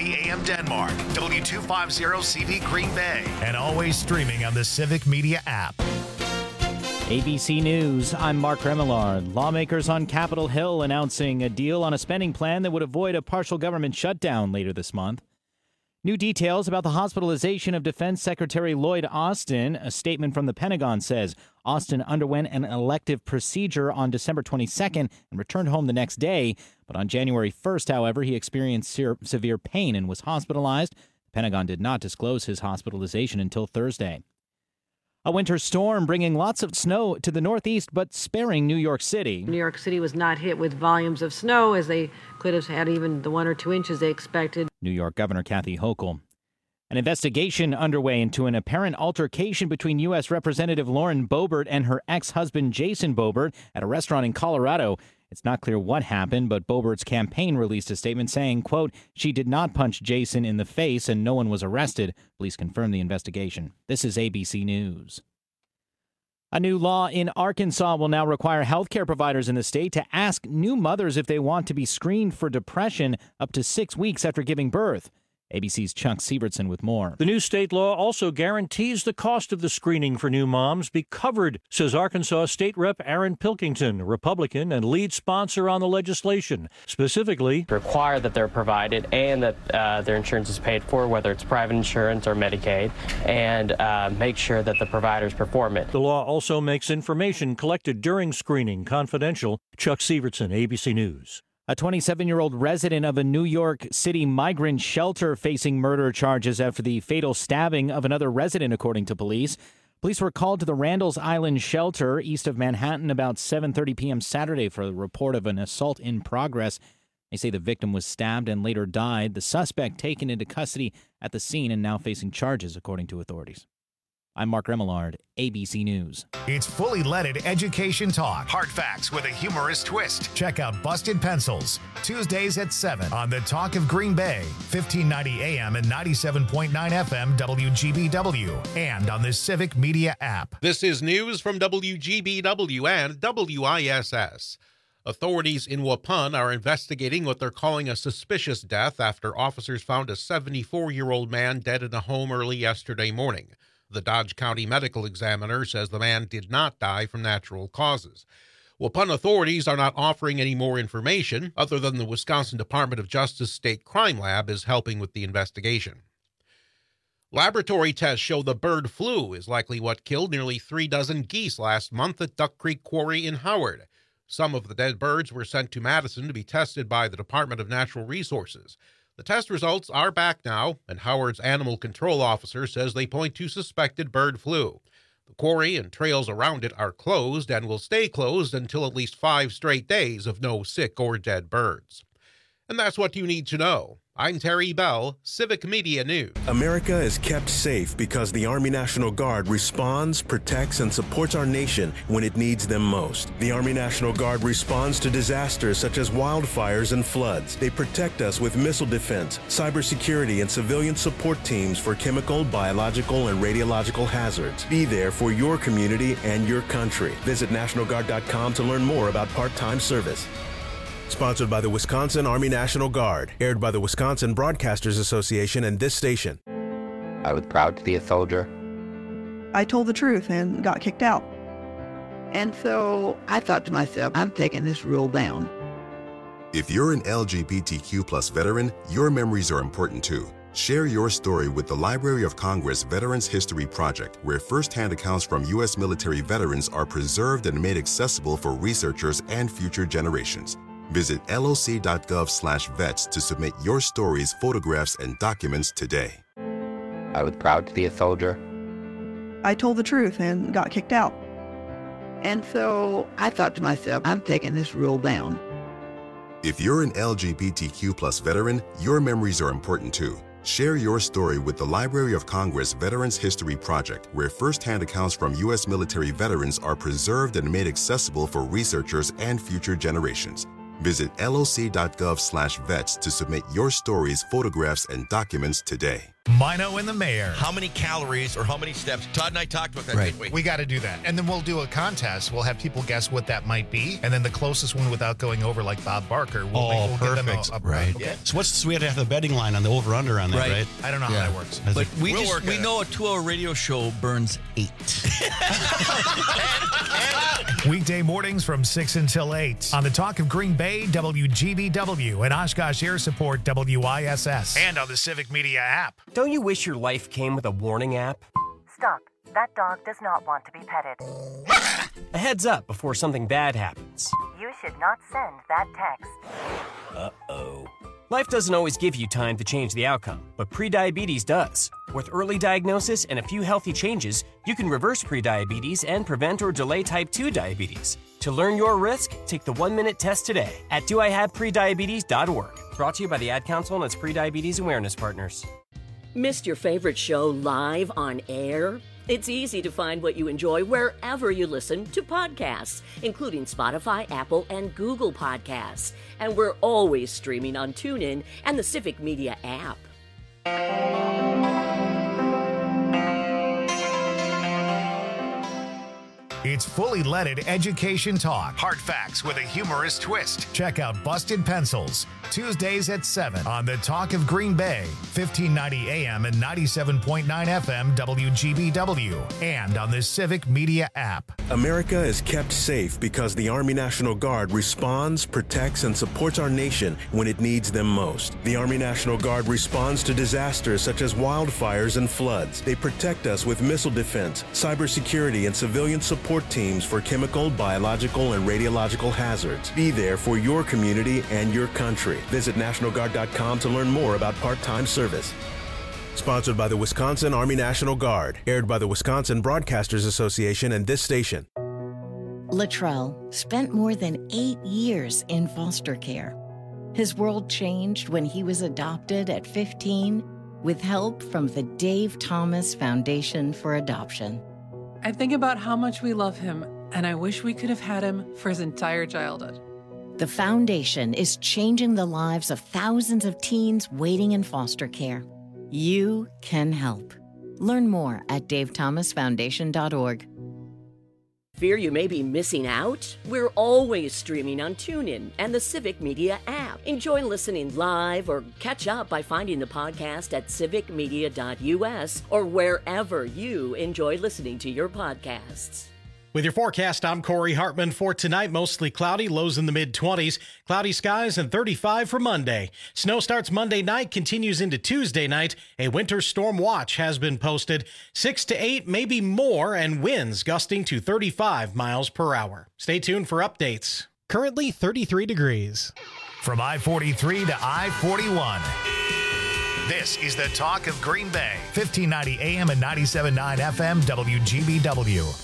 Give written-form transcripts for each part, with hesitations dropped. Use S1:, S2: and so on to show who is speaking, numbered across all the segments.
S1: 1590 AM Denmark, W250CV Green Bay, and always streaming on the Civic Media app.
S2: ABC News, I'm Mark Remillard. Lawmakers on Capitol Hill announcing a deal on a spending plan that would avoid a partial government shutdown later this month. New details about the hospitalization of Defense Secretary Lloyd Austin. A statement from the Pentagon says Austin underwent an elective procedure on December 22nd and returned home the next day. But on January 1st, however, he experienced severe pain and was hospitalized. The Pentagon did not disclose his hospitalization until Thursday. A winter storm bringing lots of snow to the Northeast, but sparing New York City.
S3: New York City was not hit with volumes of snow, as they could have had even the 1 or 2 inches they expected.
S2: New York Governor Kathy Hochul. An investigation underway into an apparent altercation between U.S. Representative Lauren Boebert and her ex-husband Jason Boebert at a restaurant in Colorado. It's not clear what happened, but Boebert's campaign released a statement saying, quote, she did not punch Jason in the face and no one was arrested. Police confirmed the investigation. This is ABC News. A new law in Arkansas will now require healthcare providers in the state to ask new mothers if they want to be screened for depression up to 6 weeks after giving birth. ABC's Chuck Sievertson with more.
S4: The new state law also guarantees the cost of the screening for new moms be covered, says Arkansas State Rep Aaron Pilkington, Republican and lead sponsor on the legislation. Specifically,
S5: require that they're provided and that their insurance is paid for, whether it's private insurance or Medicaid, and make sure that the providers perform it.
S4: The law also makes information collected during screening confidential. Chuck Sievertson, ABC News.
S2: A 27-year-old resident of a New York City migrant shelter facing murder charges after the fatal stabbing of another resident, according to police. Police were called to the Randall's Island shelter east of Manhattan about 7:30 p.m. Saturday for the report of an assault in progress. They say the victim was stabbed and later died. The suspect taken into custody at the scene and now facing charges, according to authorities. I'm Mark Remillard, ABC News.
S1: It's fully leaded education talk. Hard facts with a humorous twist. Check out Busted Pencils, Tuesdays at 7 on the Talk of Green Bay, 1590 AM and 97.9 FM WGBW, and on the Civic Media app.
S6: This is news from WGBW and WISS. Authorities in Waupun are investigating what they're calling a suspicious death after officers found a 74-year-old man dead in a home early yesterday morning. The Dodge County Medical Examiner says the man did not die from natural causes. Waupun authorities are not offering any more information other than the Wisconsin Department of Justice State Crime Lab is helping with the investigation. Laboratory tests show the bird flu is likely what killed nearly 3 dozen geese last month at Duck Creek Quarry in Howard. Some of the dead birds were sent to Madison to be tested by the Department of Natural Resources. The test results are back now, and Howard's animal control officer says they point to suspected bird flu. The quarry and trails around it are closed and will stay closed until at least 5 straight days of no sick or dead birds. And that's what you need to know. I'm Terry Bell, Civic Media News.
S7: America is kept safe because the Army National Guard responds, protects, and supports our nation when it needs them most. The Army National Guard responds to disasters such as wildfires and floods. They protect us with missile defense, cybersecurity, and civilian support teams for chemical, biological, and radiological hazards. Be there for your community and your country. Visit NationalGuard.com to learn more about part-time service. Sponsored by the Wisconsin Army National Guard. Aired by the Wisconsin Broadcasters Association and this station.
S8: I was proud to be a soldier.
S9: I told the truth and got kicked out.
S10: And so I thought to myself, I'm taking this rule down.
S11: If you're an LGBTQ+ veteran, your memories are important too. Share your story with the Library of Congress Veterans History Project, where first-hand accounts from U.S. military veterans are preserved and made accessible for researchers and future generations. Visit loc.gov/vets to submit your stories, photographs, and documents today.
S8: I was proud to be a soldier.
S9: I told the truth and got kicked out.
S10: And so I thought to myself, I'm taking this rule down.
S11: If you're an LGBTQ+ veteran, your memories are important too. Share your story with the Library of Congress Veterans History Project, where first-hand accounts from U.S. military veterans are preserved and made accessible for researchers and future generations. Visit loc.gov/vets to submit your stories, photographs, and documents today.
S1: Mino and the Mayor.
S12: How many calories or how many steps? Todd and I talked about that,
S1: Right.
S12: didn't we?
S1: We got to do that. And then we'll do a contest. We'll have people guess what that might be. And then the closest one without going over, like Bob Barker, we'll give them
S13: perfect.
S1: a
S13: Right.
S1: Okay.
S13: So we have to have the betting line on the over-under on that, right?
S1: I don't know how that works.
S14: But we know a 2-hour radio show burns 8.
S1: Weekday mornings from 6 until 8 on the Talk of Green Bay, WGBW, and Oshkosh Air Support, WISS, and on the Civic Media app.
S15: Don't you wish your life came with a warning app?
S16: Stop. That dog does not want to be petted.
S15: A heads up before something bad happens.
S16: You should not send that text.
S15: Uh-oh. Life doesn't always give you time to change the outcome, but prediabetes does. With early diagnosis and a few healthy changes, you can reverse prediabetes and prevent or delay type 2 diabetes. To learn your risk, take the 1-minute test today at doihaveprediabetes.org. Brought to you by the Ad Council and its prediabetes awareness partners.
S17: Missed your favorite show live on air? It's easy to find what you enjoy wherever you listen to podcasts, including Spotify, Apple, and Google Podcasts. And we're always streaming on TuneIn and the Civic Media app.
S1: It's fully leaded education talk. Hard facts with a humorous twist. Check out Busted Pencils, Tuesdays at 7 on the Talk of Green Bay, 1590 AM and 97.9 FM WGBW, and on the Civic Media app.
S7: America is kept safe because the Army National Guard responds, protects, and supports our nation when it needs them most. The Army National Guard responds to disasters such as wildfires and floods. They protect us with missile defense, cybersecurity, and civilian support teams for chemical, biological, and radiological hazards. Be there for your community and your country. Visit NationalGuard.com to learn more about part-time service. Sponsored by the Wisconsin Army National Guard. Aired by the Wisconsin Broadcasters Association and this station.
S18: Latrell spent more than 8 years in foster care. His world changed when he was adopted at 15 with help from the Dave Thomas Foundation for Adoption.
S19: I think about how much we love him, and I wish we could have had him for his entire childhood.
S18: The foundation is changing the lives of thousands of teens waiting in foster care. You can help. Learn more at davethomasfoundation.org.
S17: Fear you may be missing out? We're always streaming on TuneIn and the Civic Media app. Enjoy listening live or catch up by finding the podcast at civicmedia.us or wherever you enjoy listening to your podcasts.
S20: With your forecast, I'm Corey Hartman. For tonight, mostly cloudy, lows in the mid-20s, cloudy skies, and 35 for Monday. Snow starts Monday night, continues into Tuesday night. A winter storm watch has been posted. 6 to 8, maybe more, and winds gusting to 35 miles per hour. Stay tuned for updates. Currently 33 degrees.
S1: From I-43 to I-41. This is the Talk of Green Bay, 1590 AM and 97.9 FM WGBW.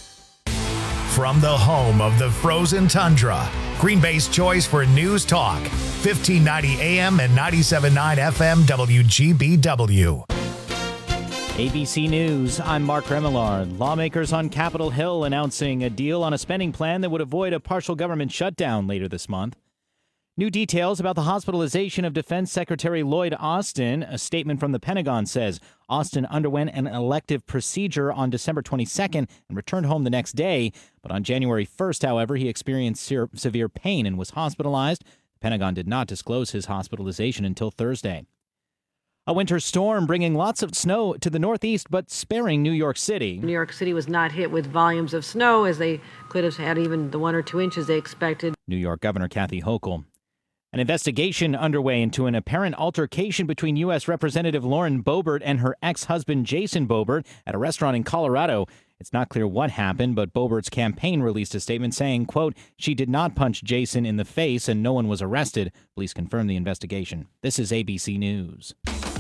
S1: From the home of the frozen tundra, Green Bay's choice for news talk, 1590 AM and 97.9 FM WGBW.
S2: ABC News, I'm Mark Remillard. Lawmakers on Capitol Hill announcing a deal on a spending plan that would avoid a partial government shutdown later this month. New details about the hospitalization of Defense Secretary Lloyd Austin. A statement from the Pentagon says Austin underwent an elective procedure on December 22nd and returned home the next day. But on January 1st, however, he experienced severe pain and was hospitalized. The Pentagon did not disclose his hospitalization until Thursday. A winter storm bringing lots of snow to the northeast, but sparing New York City.
S3: New York City was not hit with volumes of snow, as they could have had even the 1 or 2 inches they expected.
S2: New York Governor Kathy Hochul. An investigation underway into an apparent altercation between U.S. Representative Lauren Boebert and her ex-husband Jason Boebert at a restaurant in Colorado. It's not clear what happened, but Boebert's campaign released a statement saying, quote, she did not punch Jason in the face and no one was arrested. Police confirmed the investigation. This is ABC News.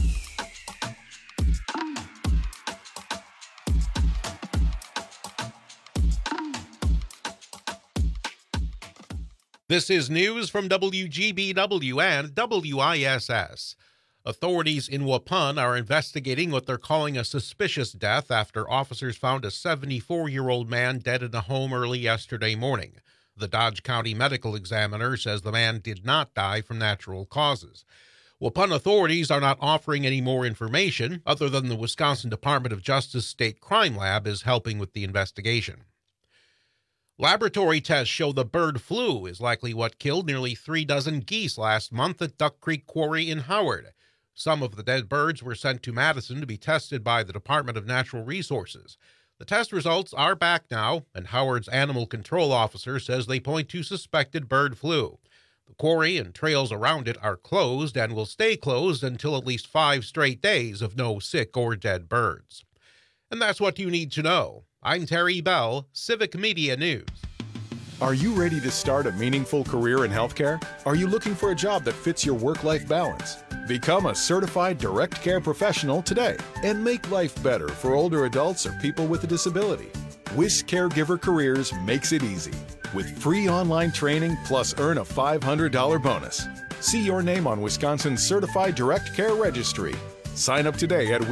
S6: This is news from WGBW and WISS. Authorities in Waupun are investigating what they're calling a suspicious death after officers found a 74-year-old man dead in a home early yesterday morning. The Dodge County Medical Examiner says the man did not die from natural causes. Waupun authorities are not offering any more information other than the Wisconsin Department of Justice State Crime Lab is helping with the investigation. Laboratory tests show the bird flu is likely what killed nearly 3 dozen geese last month at Duck Creek Quarry in Howard. Some of the dead birds were sent to Madison to be tested by the Department of Natural Resources. The test results are back now, and Howard's animal control officer says they point to suspected bird flu. The quarry and trails around it are closed and will stay closed until at least 5 straight days of no sick or dead birds. And that's what you need to know. I'm Terry Bell, Civic Media News.
S21: Are you ready to start a meaningful career in healthcare? Are you looking for a job that fits your work-life balance? Become a certified direct care professional today and make life better for older adults or people with a disability. WIS Caregiver Careers makes it easy with free online training plus earn a $500 bonus. See your name on Wisconsin's Certified Direct Care Registry. Sign up today at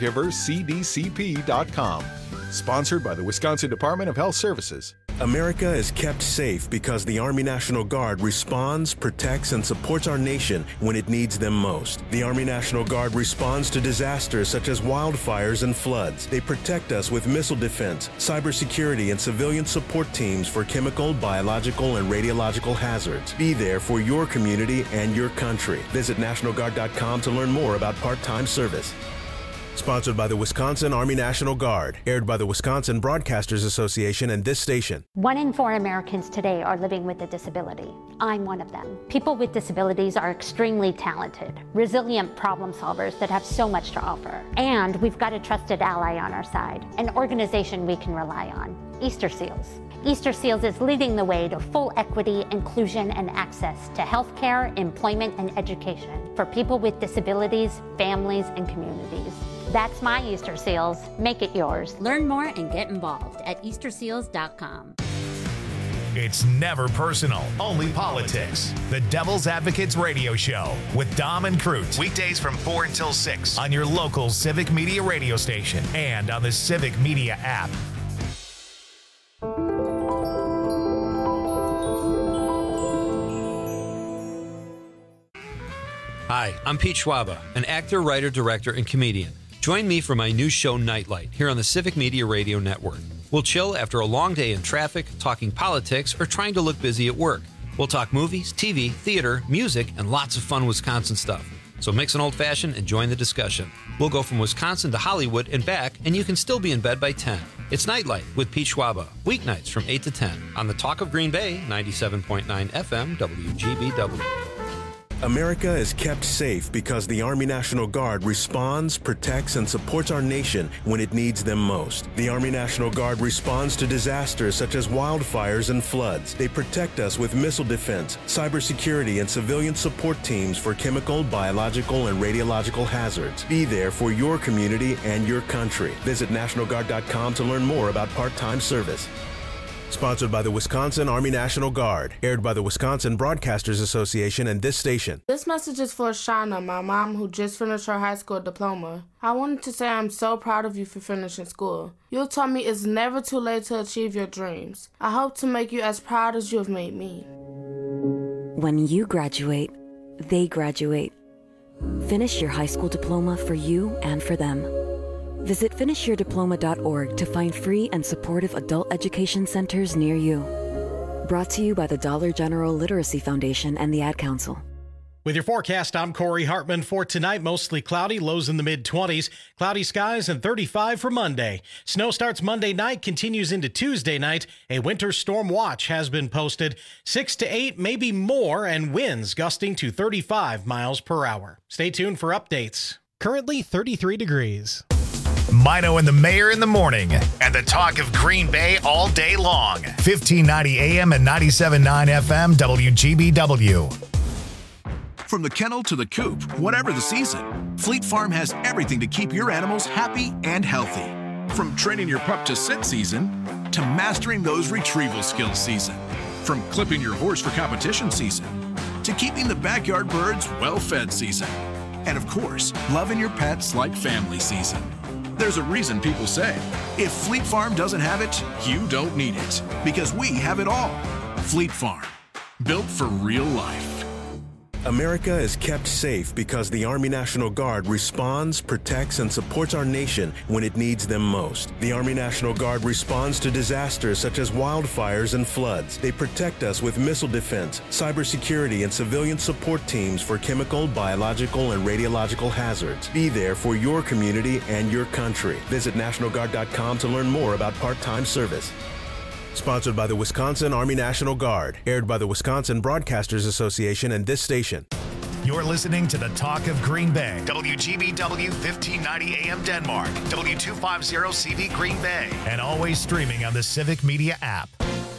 S21: wiscaregivercdcp.com. Sponsored by the Wisconsin Department of Health Services.
S7: America is kept safe because the Army National Guard responds, protects, and supports our nation when it needs them most. The Army National Guard responds to disasters such as wildfires and floods. They protect us with missile defense, cybersecurity, and civilian support teams for chemical, biological, and radiological hazards. Be there for your community and your country. Visit NationalGuard.com to learn more about part-time service. Sponsored by the Wisconsin Army National Guard. Aired by the Wisconsin Broadcasters Association and this station.
S22: 1 in 4 Americans today are living with a disability. I'm one of them. People with disabilities are extremely talented, resilient problem solvers that have so much to offer. And we've got a trusted ally on our side, an organization we can rely on, Easter Seals. Easter Seals is leading the way to full equity, inclusion, and access to healthcare, employment, and education for people with disabilities, families, and communities. That's my Easter Seals. Make it yours.
S23: Learn more and get involved at easterseals.com.
S1: It's never personal, only politics. The Devil's Advocates Radio Show with Dom and Crute. Weekdays from 4 until 6 on your local Civic Media radio station and on the Civic Media app.
S24: Hi, I'm Pete Schwaba, an actor, writer, director, and comedian. Join me for my new show, Nightlight, here on the Civic Media Radio Network. We'll chill after a long day in traffic, talking politics, or trying to look busy at work. We'll talk movies, TV, theater, music, and lots of fun Wisconsin stuff. So mix an old-fashioned and join the discussion. We'll go from Wisconsin to Hollywood and back, and you can still be in bed by 10. It's Nightlight with Pete Schwaba, weeknights from 8 to 10 on the Talk of Green Bay, 97.9 FM, WGBW.
S7: America is kept safe because the Army National Guard responds, protects, and supports our nation when it needs them most. The Army National Guard responds to disasters such as wildfires and floods. They protect us with missile defense, cybersecurity, and civilian support teams for chemical, biological, and radiological hazards. Be there for your community and your country. Visit NationalGuard.com to learn more about part-time service. Sponsored by the Wisconsin Army National Guard. Aired by the Wisconsin Broadcasters Association and this station.
S25: This message is for Shauna, my mom, who just finished her high school diploma. I wanted to say I'm so proud of you for finishing school. You taught me it's never too late to achieve your dreams. I hope to make you as proud as you have made me.
S26: When you graduate, they graduate. Finish your high school diploma for you and for them. Visit finishyourdiploma.org to find free and supportive adult education centers near you. Brought to you by the Dollar General Literacy Foundation and the Ad Council.
S20: With your forecast, I'm Corey Hartman. For tonight, mostly cloudy, lows in the mid-20s, cloudy skies, and 35 for Monday. Snow starts Monday night, continues into Tuesday night. A winter storm watch has been posted. 6 to 8, maybe more, and winds gusting to 35 miles per hour. Stay tuned for updates.
S27: Currently 33 degrees.
S1: Mino and the Mayor in the morning, and the talk of Green Bay all day long. 1590 AM and 97.9 FM WGBW.
S28: From the kennel to the coop, whatever the season, Fleet Farm has everything to keep your animals happy and healthy. From training your pup to sit season, to mastering those retrieval skills season. From clipping your horse for competition season, to keeping the backyard birds well-fed season. And of course, loving your pets like family season. There's a reason people say, if Fleet Farm doesn't have it, you don't need it. Because we have it all. Fleet Farm, built for real life.
S7: America is kept safe because the Army National Guard responds, protects, and supports our nation when it needs them most. The Army National Guard responds to disasters such as wildfires and floods. They protect us with missile defense, cybersecurity, and civilian support teams for chemical, biological, and radiological hazards. Be there for your community and your country. Visit NationalGuard.com to learn more about part-time service. Sponsored by the Wisconsin Army National Guard. Aired by the Wisconsin Broadcasters Association and this station.
S1: You're listening to the Talk of Green Bay. WGBW 1590 AM Denmark. W250CV Green Bay. And always streaming on the Civic Media app.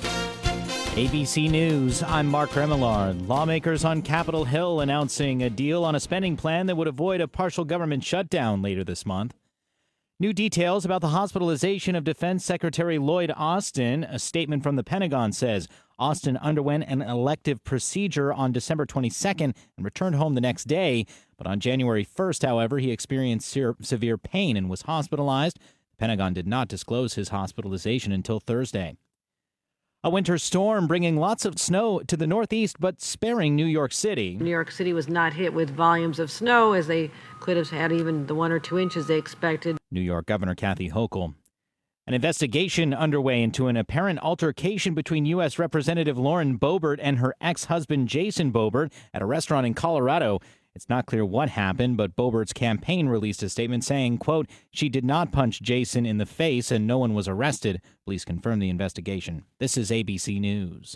S2: ABC News, I'm Mark Remillard. Lawmakers on Capitol Hill announcing a deal on a spending plan that would avoid a partial government shutdown later this month. New details about the hospitalization of Defense Secretary Lloyd Austin. A statement from the Pentagon says Austin underwent an elective procedure on December 22nd and returned home the next day. But on January 1st, however, he experienced severe pain and was hospitalized. The Pentagon did not disclose his hospitalization until Thursday. A winter storm bringing lots of snow to the Northeast, but sparing New York City.
S3: New York City was not hit with volumes of snow, as they could have had even the 1 or 2 inches they expected.
S2: New York Governor Kathy Hochul. An investigation underway into an apparent altercation between U.S. Representative Lauren Boebert and her ex-husband Jason Boebert at a restaurant in Colorado. It's not clear what happened, but Boebert's campaign released a statement saying, quote, she did not punch Jason in the face and no one was arrested. Police confirmed the investigation. This is ABC News.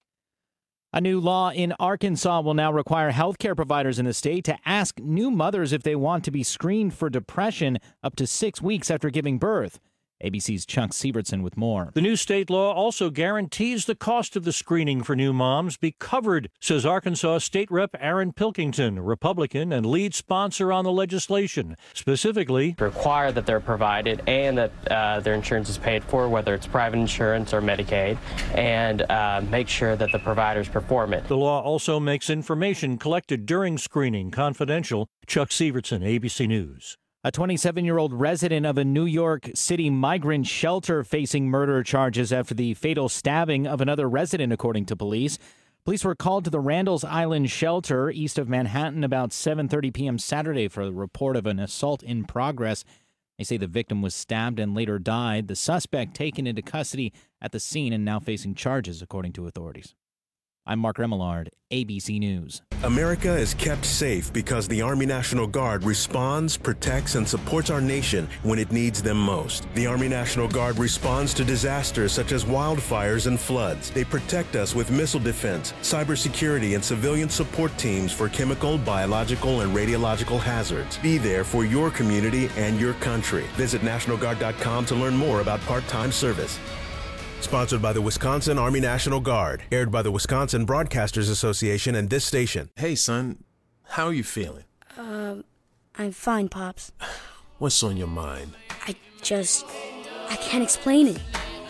S2: A new law in Arkansas will now require healthcare providers in the state to ask new mothers if they want to be screened for depression up to 6 weeks after giving birth. ABC's Chuck Sievertson with more.
S4: The new state law also guarantees the cost of the screening for new moms be covered, says Arkansas State Rep Aaron Pilkington, Republican and lead sponsor on the legislation. Specifically,
S15: require that they're provided and that their insurance is paid for, whether it's private insurance or Medicaid, and make sure that the providers perform it.
S4: The law also makes information collected during screening confidential. Chuck Sievertson, ABC News.
S2: A 27-year-old resident of a New York City migrant shelter facing murder charges after the fatal stabbing of another resident, according to police. Police were called to the Randall's Island shelter east of Manhattan about 7:30 p.m. Saturday for the report of an assault in progress. They say the victim was stabbed and later died. The suspect taken into custody at the scene and now facing charges, according to authorities. I'm Mark Remillard, ABC News.
S7: America is kept safe because the Army National Guard responds, protects, and supports our nation when it needs them most. The Army National Guard responds to disasters such as wildfires and floods. They protect us with missile defense, cybersecurity, and civilian support teams for chemical, biological, and radiological hazards. Be there for your community and your country. Visit NationalGuard.com to learn more about part-time service. Sponsored by the Wisconsin Army National Guard. Aired by the Wisconsin Broadcasters Association and this station.
S5: Hey, son. How are you feeling?
S8: I'm fine, Pops.
S5: What's on your mind?
S8: I can't explain it.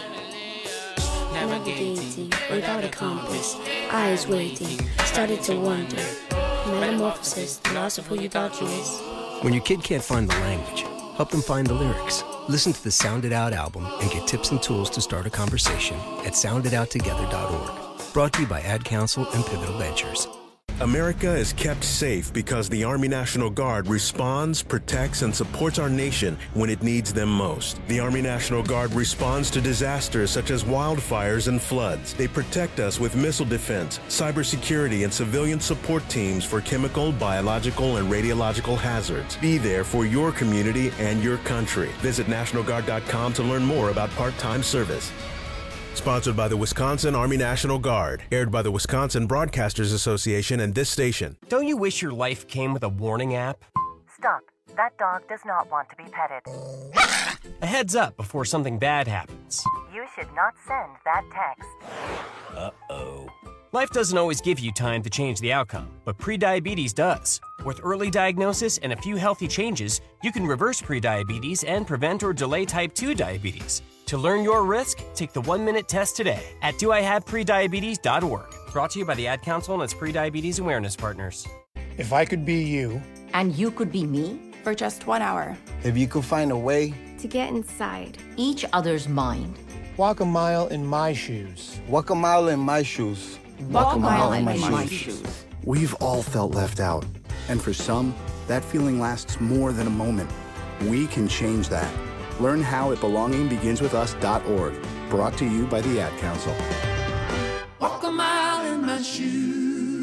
S8: Navigating without a compass, eyes waiting, started to wonder. Metamorphosis, the loss of who you thought you was.
S9: When your kid can't find the language, help them find the lyrics. Listen to the Sound It Out album and get tips and tools to start a conversation at sounditouttogether.org. Brought to you by Ad Council and Pivotal Ventures.
S7: America is kept safe because the Army National Guard responds, protects, and supports our nation when it needs them most. The Army National Guard responds to disasters such as wildfires and floods. They protect us with missile defense, cybersecurity, and civilian support teams for chemical, biological, and radiological hazards. Be there for your community and your country. Visit NationalGuard.com to learn more about part-time service. Sponsored by the Wisconsin Army National Guard. Aired by the Wisconsin Broadcasters Association and this station.
S15: Don't you wish your life came with a warning app?
S16: Stop. That dog does not want to be petted.
S15: A heads up before something bad happens.
S16: You should not send that text.
S15: Uh-oh. Life doesn't always give you time to change the outcome, but prediabetes does. With early diagnosis and a few healthy changes, you can reverse prediabetes and prevent or delay type 2 diabetes. To learn your risk, take the 1-minute test today at doihaveprediabetes.org. Brought to you by the Ad Council and its prediabetes awareness partners.
S10: If I could be you.
S11: And you could be me?
S12: For just 1 hour.
S10: If you could find a way.
S12: To get inside.
S11: Each other's mind.
S10: Walk a mile in my shoes.
S13: Walk a mile in my shoes.
S12: Walk a mile in my shoes.
S10: We've all felt left out. And for some, that feeling lasts more than a moment. We can change that. Learn how at belongingbeginswithus.org. Brought to you by the Ad Council.
S6: Walk a mile in my shoes.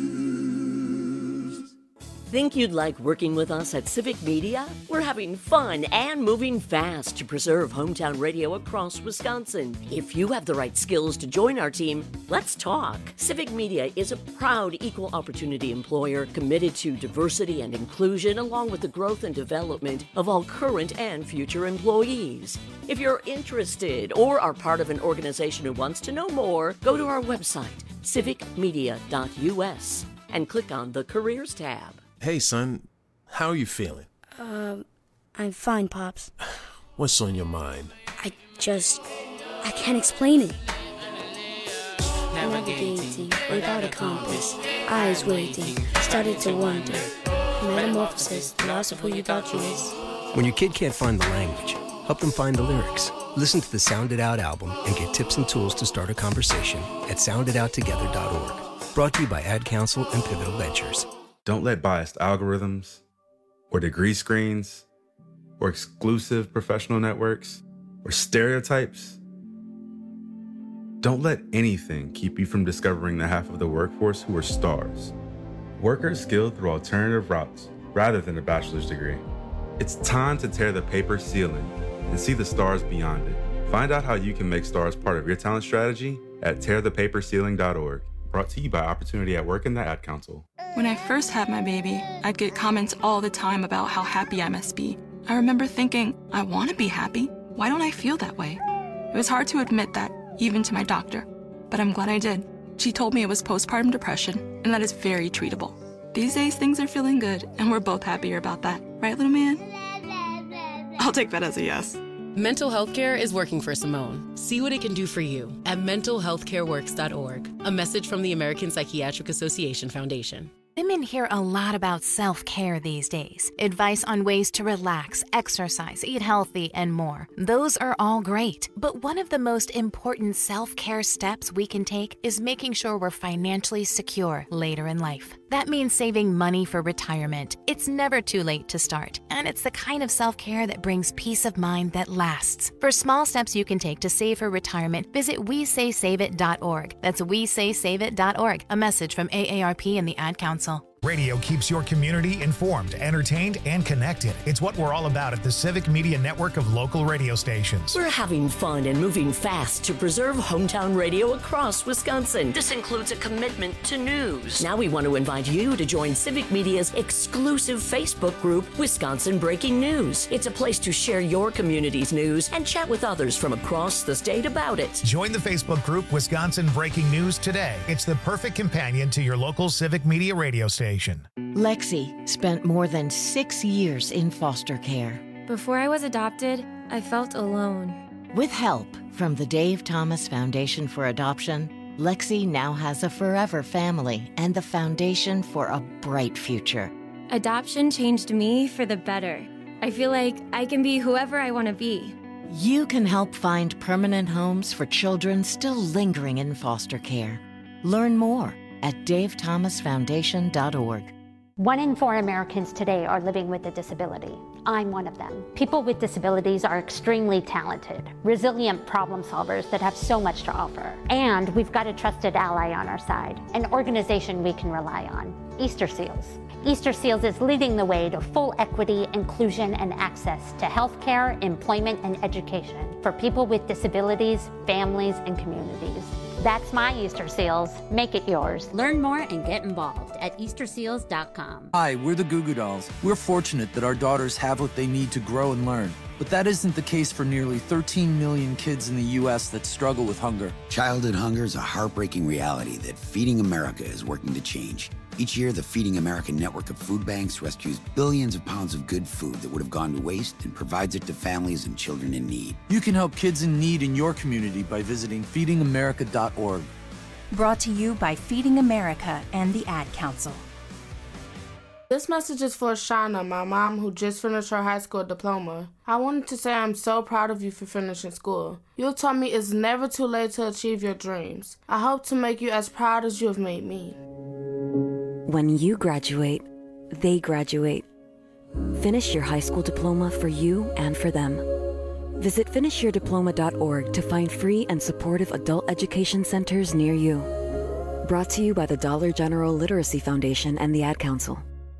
S13: Think you'd like working with us at Civic Media? We're having fun and moving fast to preserve hometown radio across Wisconsin. If you have the right skills to join our team, let's talk. Civic Media is a proud equal opportunity employer committed to diversity and inclusion, along with the growth and development of all current and future employees. If you're interested or are part of an organization who wants to know more, go to our website, civicmedia.us, and click on the Careers tab.
S5: Hey, son, how are you feeling?
S8: I'm fine, Pops.
S5: What's on your mind?
S8: I can't explain it. Navigating without a compass, eyes waiting, started to wonder. Metamorphosis, loss of who you thought you was.
S9: When your kid can't find the language, help them find the lyrics. Listen to the Sound It Out album and get tips and tools to start a conversation at sounditouttogether.org. Brought to you by Ad Council and Pivotal Ventures.
S14: Don't let biased algorithms or degree screens or exclusive professional networks or stereotypes, don't let anything keep you from discovering the half of the workforce who are stars. Workers skilled through alternative routes rather than a bachelor's degree. It's time to tear the paper ceiling and see the stars beyond it. Find out how you can make stars part of your talent strategy at tearthepaperceiling.org. Brought to you by Opportunity at Work and the Ad Council.
S12: When I first had my baby, I'd get comments all the time about how happy I must be. I remember thinking, I want to be happy. Why don't I feel that way? It was hard to admit that, even to my doctor. But I'm glad I did. She told me it was postpartum depression, and that is very treatable. These days, things are feeling good, and we're both happier about that. Right, little man? I'll take that as a yes.
S17: Mental health care is working for Simone. See what it can do for you at mentalhealthcareworks.org. A message from the American Psychiatric Association Foundation.
S18: Women hear a lot about self-care these days. Advice on ways to relax, exercise, eat healthy, and more. Those are all great. But one of the most important self-care steps we can take is making sure we're financially secure later in life. That means saving money for retirement. It's never too late to start, and it's the kind of self-care that brings peace of mind that lasts. For small steps you can take to save for retirement, visit WeSaySaveIt.org. That's WeSaySaveIt.org. A message from AARP and the Ad Council.
S1: Radio keeps your community informed, entertained, and connected. It's what we're all about at the Civic Media Network of local radio stations.
S13: We're having fun and moving fast to preserve hometown radio across Wisconsin. This includes a commitment to news. Now we want to invite you to join Civic Media's exclusive Facebook group, Wisconsin Breaking News. It's a place to share your community's news and chat with others from across the state about it.
S1: Join the Facebook group, Wisconsin Breaking News, today. It's the perfect companion to your local Civic Media radio station.
S19: Lexi spent more than 6 years in foster care.
S21: Before I was adopted, I felt alone.
S19: With help from the Dave Thomas Foundation for Adoption, Lexi now has a forever family and the foundation for a bright future.
S21: Adoption changed me for the better. I feel like I can be whoever I want to be.
S19: You can help find permanent homes for children still lingering in foster care. Learn more at davethomasfoundation.org.
S23: 1 in 4 Americans today are living with a disability. I'm one of them. People with disabilities are extremely talented, resilient problem solvers that have so much to offer. And we've got a trusted ally on our side, an organization we can rely on, Easter Seals. Easter Seals is leading the way to full equity, inclusion, and access to healthcare, employment, and education for people with disabilities, families, and communities. That's my Easter Seals. Make it yours. Learn more and get involved at easterseals.com.
S22: Hi, we're the Goo Goo Dolls. We're fortunate that our daughters have what they need to grow and learn. But that isn't the case for nearly 13 million kids in the U.S. that struggle with hunger.
S29: Childhood hunger is a heartbreaking reality that Feeding America is working to change. Each year, the Feeding America network of food banks rescues billions of pounds of good food that would have gone to waste and provides it to families and children in need.
S22: You can help kids in need in your community by visiting feedingamerica.org.
S30: Brought to you by Feeding America and the Ad Council.
S25: This message is for Shauna, my mom, who just finished her high school diploma. I wanted to say I'm so proud of you for finishing school. You taught me it's never too late to achieve your dreams. I hope to make you as proud as you have made me.
S2: when you graduate, they graduate. Finish your high school diploma for you and for them. Visit finishyourdiploma.org to find free and supportive adult education centers near you. Brought to you by the Dollar General Literacy Foundation and the Ad Council.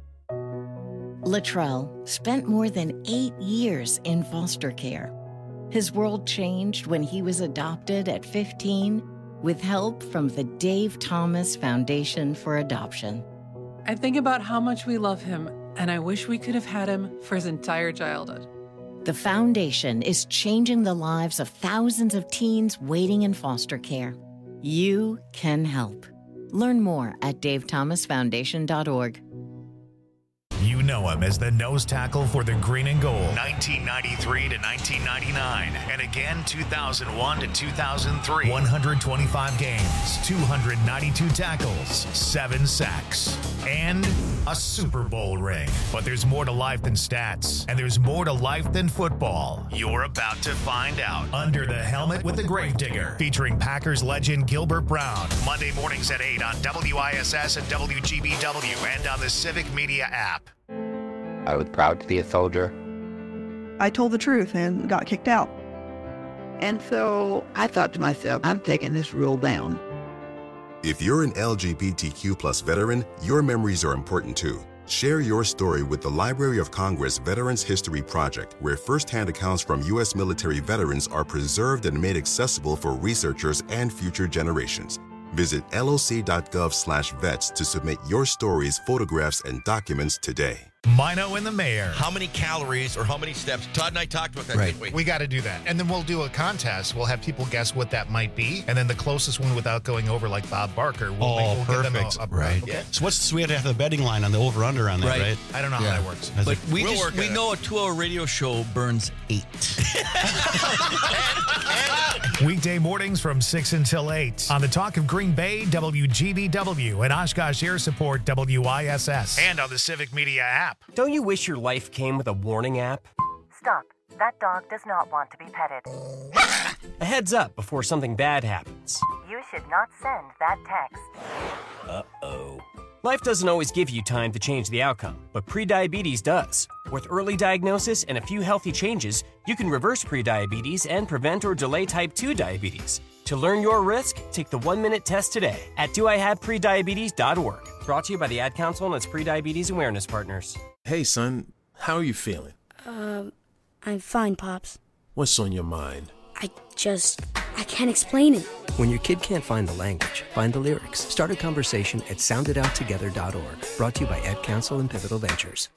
S19: Latrell spent more than 8 years in foster care. His world changed when he was adopted at 15 with help from the Dave Thomas Foundation for Adoption.
S3: I think about how much we love him, and I wish we could have had him for his entire childhood.
S19: The foundation is changing the lives of thousands of teens waiting in foster care. You can help. Learn more at davethomasfoundation.org.
S1: You know him as the nose tackle for the Green and Gold, 1993 to 1999, and again 2001 to 2003. 125 games, 292 tackles, 7 sacks, and a Super Bowl ring. But there's more to life than stats, and there's more to life than football. You're about to find out. Under the Helmet with the Gravedigger, featuring Packers legend Gilbert Brown. Monday mornings at 8 on WISS and WGBW, and on the Civic Media app.
S4: I was proud to be a soldier.
S7: I told the truth and got kicked out.
S4: And so I thought to myself, I'm taking this rule down.
S16: If you're an LGBTQ+ veteran, your memories are important too. Share your story with the Library of Congress Veterans History Project, where firsthand accounts from U.S. military veterans are preserved and made accessible for researchers and future generations. Visit loc.gov/vets to submit your stories, photographs, and documents today.
S1: Mino and the Mayor.
S20: How many calories or how many steps? Todd and I talked about that, didn't we?
S24: We got to do that. And then we'll do a contest. We'll have people guess what that might be. And then the closest one without going over like Bob Barker, we'll
S26: perfect.
S24: give them a
S26: right.
S24: Okay.
S26: So we have to have the betting line on the over-under on that, right?
S24: I don't know how that works.
S20: But we know a 2-hour radio show burns 8.
S1: Weekday mornings from 6 until 8 on the Talk of Green Bay, WGBW, and Oshkosh Air Support, WISS, and on the Civic Media app.
S15: Don't you wish your life came with a warning app?
S27: Stop. That dog does not want to be petted.
S15: A heads up before something bad happens.
S27: You should not send that text.
S15: Uh-oh. Life doesn't always give you time to change the outcome, but prediabetes does. With early diagnosis and a few healthy changes, you can reverse prediabetes and prevent or delay type 2 diabetes. To learn your risk, take the 1-minute test today at doihaveprediabetes.org. Brought to you by the Ad Council and its prediabetes awareness partners.
S5: Hey, son, how are you feeling?
S8: I'm fine, Pops.
S5: What's on your mind?
S8: I can't explain it.
S9: When your kid can't find the language, find the lyrics. Start a conversation at sounditouttogether.org. Brought to you by Ad Council and Pivotal Ventures.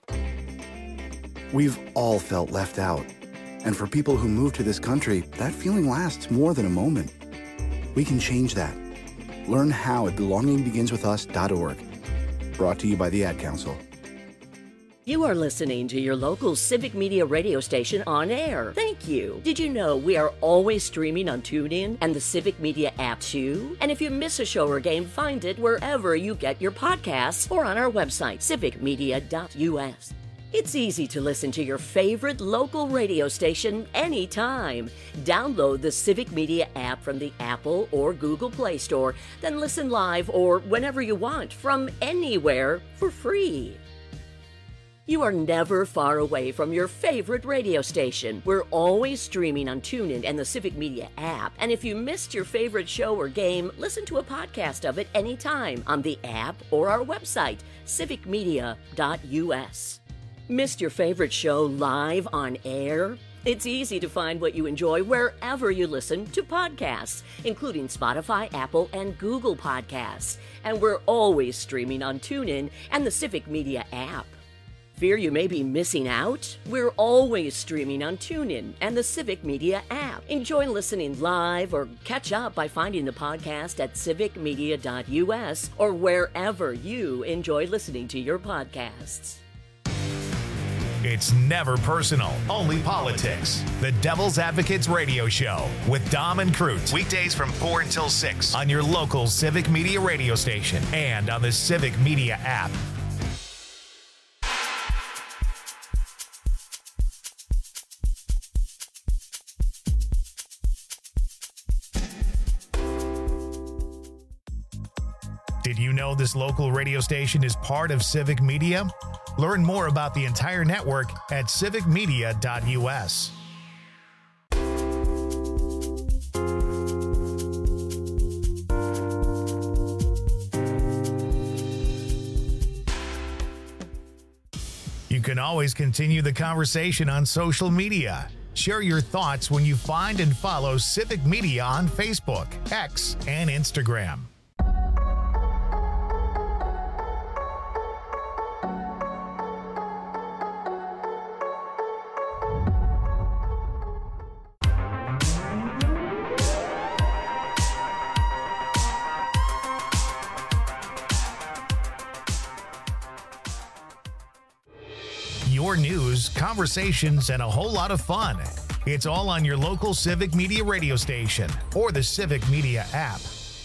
S10: We've all felt left out. And for people who move to this country, that feeling lasts more than a moment. We can change that. Learn how at belongingbeginswithus.org. Brought to you by the Ad Council.
S13: You are listening to your local Civic Media radio station on air. Thank you. Did you know we are always streaming on TuneIn and the Civic Media app too? And if you miss a show or game, find it wherever you get your podcasts or on our website, civicmedia.us. It's easy to listen to your favorite local radio station anytime. Download the Civic Media app from the Apple or Google Play Store, then listen live or whenever you want from anywhere for free. You are never far away from your favorite radio station. We're always streaming on TuneIn and the Civic Media app. And if you missed your favorite show or game, listen to a podcast of it anytime on the app or our website, civicmedia.us. Missed your favorite show live on air? It's easy to find what you enjoy wherever you listen to podcasts, including Spotify, Apple, and Google Podcasts. And we're always streaming on TuneIn and the Civic Media app. Fear you may be missing out? We're always streaming on TuneIn and the Civic Media app. Enjoy listening live or catch up by finding the podcast at civicmedia.us or wherever you enjoy listening to your podcasts.
S1: It's never personal, only politics. The Devil's Advocates Radio Show with Dom and Crute. Weekdays from 4 until 6 on your local Civic Media radio station and on the Civic Media app. Did you know this local radio station is part of Civic Media? Learn more about the entire network at civicmedia.us. You can always continue the conversation on social media. Share your thoughts when you find and follow Civic Media on Facebook, X, and Instagram. Your news, conversations, and a whole lot of fun. It's all on your local Civic Media radio station or the Civic Media app.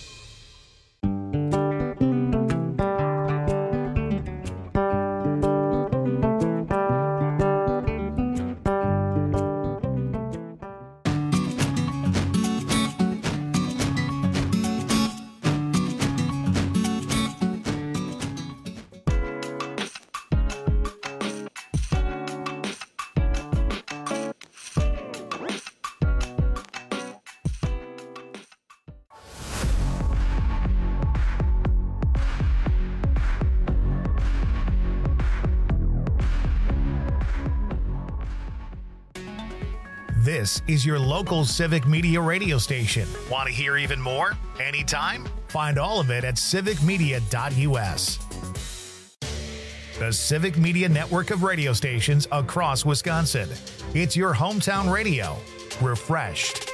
S1: This is your local Civic Media radio station. Want to hear even more? Anytime? Find all of it at civicmedia.us. The Civic Media network of radio stations across Wisconsin. It's your hometown radio. Refreshed.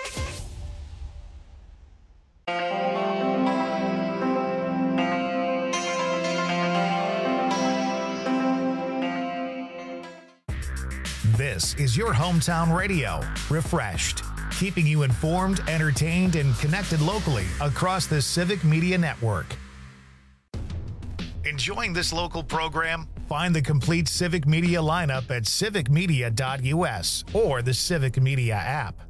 S1: This is your hometown radio, Refreshed, keeping you informed, entertained, and connected locally across the Civic Media network. Enjoying this local program? Find the complete Civic Media lineup at civicmedia.us or the Civic Media app.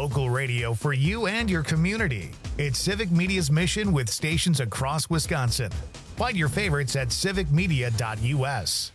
S1: Local radio for you and your community. It's Civic Media's mission with stations across Wisconsin. Find your favorites at civicmedia.us.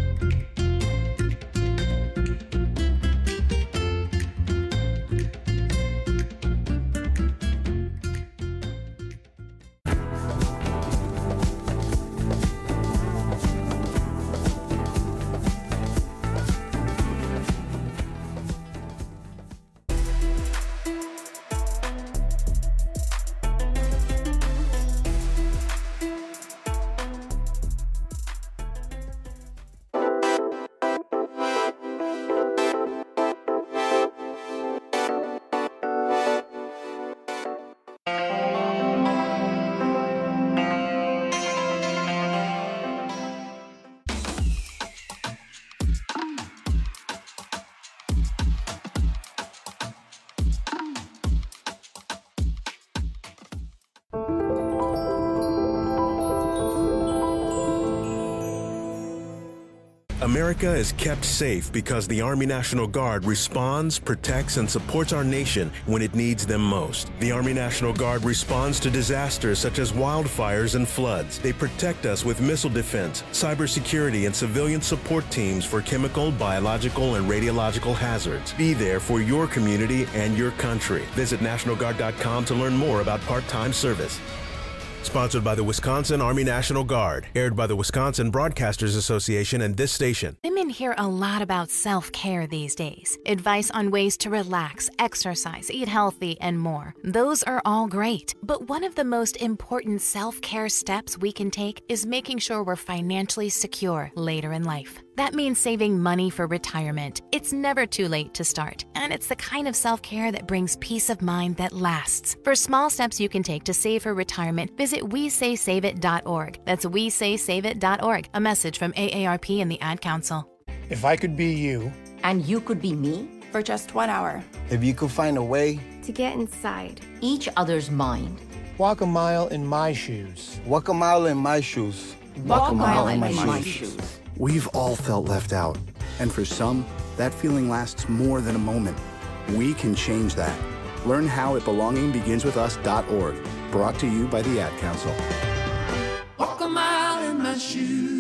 S5: America is kept safe because the Army National Guard responds, protects, and supports our nation when it needs them most. The Army National Guard responds to disasters such as wildfires and floods. They protect us with missile defense, cybersecurity, and civilian support teams for chemical, biological, and radiological hazards. Be there for your community and your country. Visit NationalGuard.com to learn more about part-time service. Sponsored by the Wisconsin Army National Guard. Aired by the Wisconsin Broadcasters Association and this station.
S6: Women hear a lot about self-care these days. Advice on ways to relax, exercise, eat healthy, and more. Those are all great. But one of the most important self-care steps we can take is making sure we're financially secure later in life. That means saving money for retirement. It's never too late to start, and it's the kind of self-care that brings peace of mind that lasts. For small steps you can take to save for retirement, visit WeSaySaveIt.org. That's WeSaySaveIt.org. A message from AARP and the Ad Council.
S11: If I could be you,
S12: and you could be me,
S30: for just 1 hour.
S11: If you could find a way
S12: to get inside each other's mind.
S11: Walk a mile in my shoes. Walk a mile in my shoes.
S12: Walk a mile in my shoes.
S10: We've all felt left out, and for some, that feeling lasts more than a moment. We can change that. Learn how at belongingbeginswithus.org. Brought to you by the Ad Council.
S14: Walk a mile in my shoes.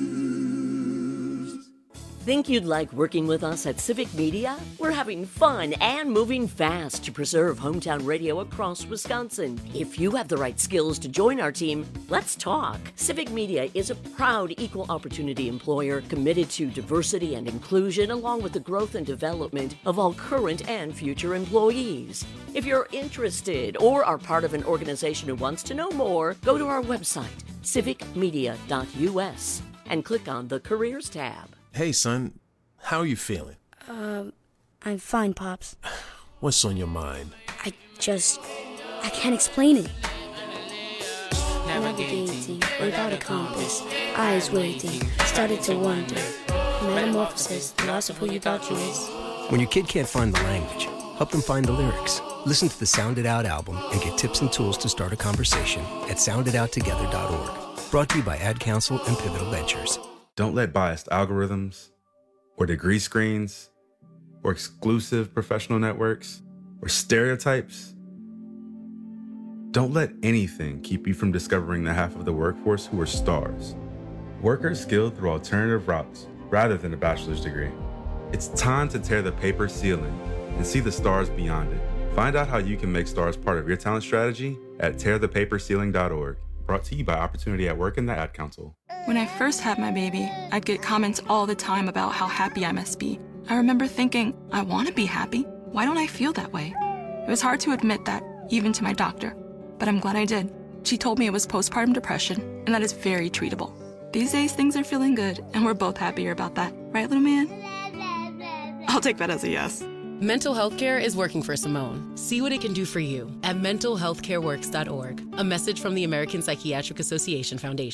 S13: Think you'd like working with us at Civic Media? We're having fun and moving fast to preserve hometown radio across Wisconsin. If you have the right skills to join our team, let's talk. Civic Media is a proud equal opportunity employer committed to diversity and inclusion along with the growth and development of all current and future employees. If you're interested or are part of an organization who wants to know more, go to our website, civicmedia.us, and click on the Careers tab.
S5: Hey, son, how are you feeling?
S8: I'm fine, Pops.
S5: What's on your mind?
S8: I can't explain it. Navigating without a compass, eyes waiting, started to wonder. Metamorphosis, the loss of who you thought you was.
S9: When your kid can't find the language, help them find the lyrics. Listen to the Sound It Out album and get tips and tools to start a conversation at sounditouttogether.org. Brought to you by Ad Council and Pivotal Ventures.
S17: Don't let biased algorithms or degree screens or exclusive professional networks or stereotypes. Don't let anything keep you from discovering the half of the workforce who are stars. Workers skilled through alternative routes rather than a bachelor's degree. It's time to tear the paper ceiling and see the stars beyond it. Find out how you can make stars part of your talent strategy at tearthepaperceiling.org. Brought to you by Opportunity at Work and the Ad Council.
S18: When I first had my baby, I'd get comments all the time about how happy I must be. I remember thinking, I want to be happy. Why don't I feel that way? It was hard to admit that, even to my doctor. But I'm glad I did. She told me it was postpartum depression, and that is very treatable. These days, things are feeling good, and we're both happier about that. Right, little man? I'll take that as a yes.
S21: Mental health care is working for Simone. See what it can do for you at mentalhealthcareworks.org. A message from the American Psychiatric Association Foundation.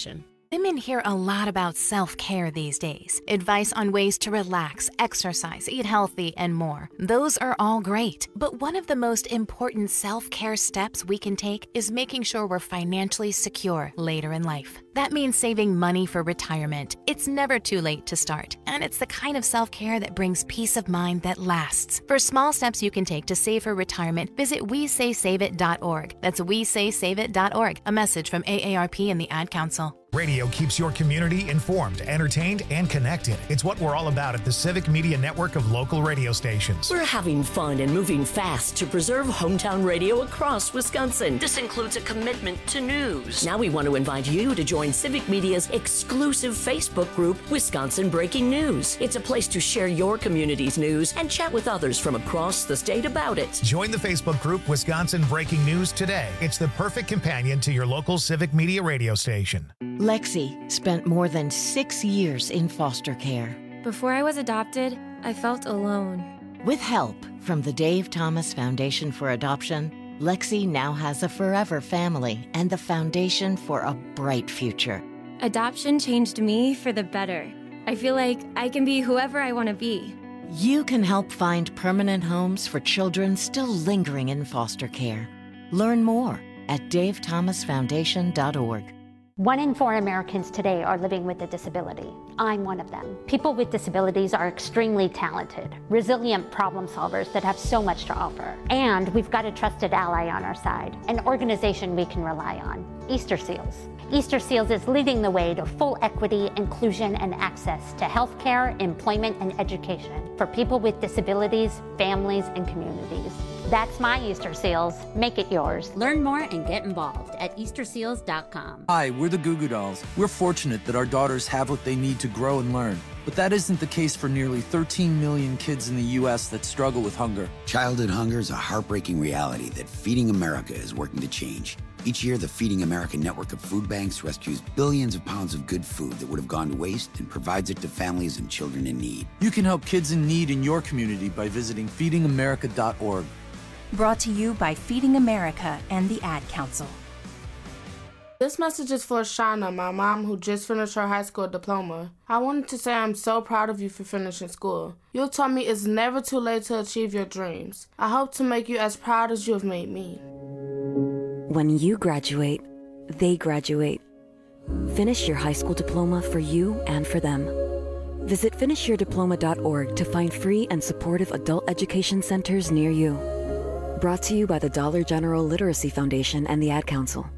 S6: Women hear a lot about self-care these days. Advice on ways to relax, exercise, eat healthy, and more. Those are all great. But one of the most important self-care steps we can take is making sure we're financially secure later in life. That means saving money for retirement. It's never too late to start. And it's the kind of self-care that brings peace of mind that lasts. For small steps you can take to save for retirement, visit WeSaySaveIt.org. That's WeSaySaveIt.org. A message from AARP and the Ad Council.
S1: Radio keeps your community informed, entertained, and connected. It's what we're all about at the Civic Media Network of local radio stations.
S13: We're having fun and moving fast to preserve hometown radio across Wisconsin. This includes a commitment to news. Now we want to invite you to join Civic Media's exclusive Facebook group, Wisconsin Breaking News. It's a place to share your community's news and chat with others from across the state about it.
S1: Join the Facebook group Wisconsin Breaking News today. It's the perfect companion to your local Civic Media radio station.
S2: Lexi spent more than 6 years in foster care.
S3: Before I was adopted, I felt alone.
S2: With help from the Dave Thomas Foundation for Adoption, Lexi now has a forever family and the foundation for a bright future.
S3: Adoption changed me for the better. I feel like I can be whoever I want to be.
S2: You can help find permanent homes for children still lingering in foster care. Learn more at davethomasfoundation.org.
S4: 1 in 4 Americans today are living with a disability. I'm one of them. People with disabilities are extremely talented, resilient problem solvers that have so much to offer. And we've got a trusted ally on our side, an organization we can rely on, Easter Seals. Easter Seals is leading the way to full equity, inclusion, and access to healthcare, employment, and education for people with disabilities, families, and communities. That's my Easter Seals. Make it yours.
S7: Learn more and get involved at easterseals.com.
S19: Hi, we're the Goo Goo Dolls. We're fortunate that our daughters have what they need to grow and learn. But that isn't the case for nearly 13 million kids in the U.S. that struggle with hunger.
S22: Childhood hunger is a heartbreaking reality that Feeding America is working to change. Each year, the Feeding America network of food banks rescues billions of pounds of good food that would have gone to waste and provides it to families and children in need.
S19: You can help kids in need in your community by visiting feedingamerica.org.
S30: Brought to you by Feeding America and the Ad Council.
S23: This message is for Shauna, my mom who just finished her high school diploma. I wanted to say I'm so proud of you for finishing school. You taught me it's never too late to achieve your dreams. I hope to make you as proud as you have made me.
S25: When you graduate, they graduate. Finish your high school diploma for you and for them. Visit finishyourdiploma.org to find free and supportive adult education centers near you. Brought to you by the Dollar General Literacy Foundation and the Ad Council.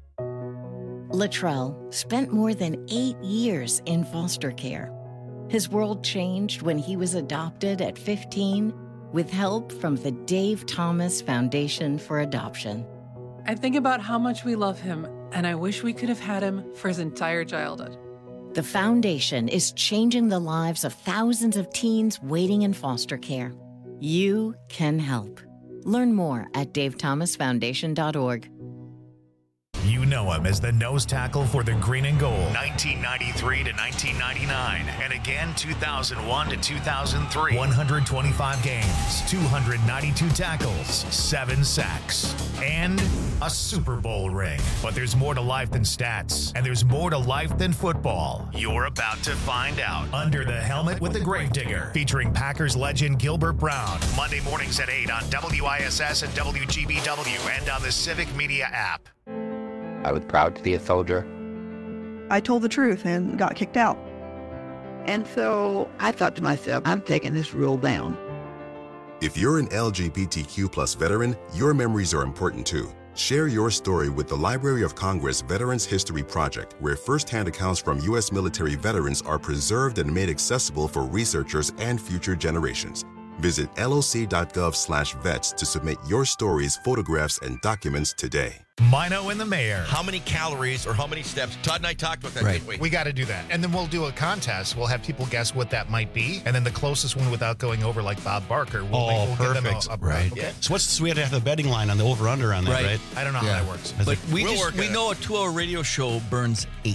S2: Latrell spent more than 8 years in foster care. His world changed when he was adopted at 15 with help from the Dave Thomas Foundation for Adoption.
S28: I think about how much we love him, and I wish we could have had him for his entire childhood.
S2: The foundation is changing the lives of thousands of teens waiting in foster care. You can help. Learn more at davethomasfoundation.org.
S1: You know him as the nose tackle for the Green and Gold, 1993 to 1999, and again 2001 to 2003. 125 games, 292 tackles, 7 sacks, and a Super Bowl ring. But there's more to life than stats, and there's more to life than football. You're about to find out. Under the Helmet with the Gravedigger, featuring Packers legend Gilbert Brown. Monday mornings at 8 on WISS and WGBW and on the Civic Media app.
S29: I was proud to be a soldier.
S31: I told the truth and got kicked out.
S32: And so I thought to myself, I'm taking this rule down.
S16: If you're an LGBTQ+ veteran, your memories are important too. Share your story with the Library of Congress Veterans History Project, where firsthand accounts from U.S. military veterans are preserved and made accessible for researchers and future generations. Visit loc.gov/vets to submit your stories, photographs, and documents today.
S1: Mino and the Mayor.
S33: How many calories or how many steps? Todd and I talked about that, didn't we?
S24: We got to do that. And then we'll do a contest. We'll have people guess what that might be. And then the closest one without going over like Bob Barker. We'll
S26: perfect.
S24: Give them
S26: right.
S24: Okay.
S26: So we have to have the betting line on the over-under on that, right?
S24: I don't know how that works.
S20: But we know a 2-hour radio show burns 8.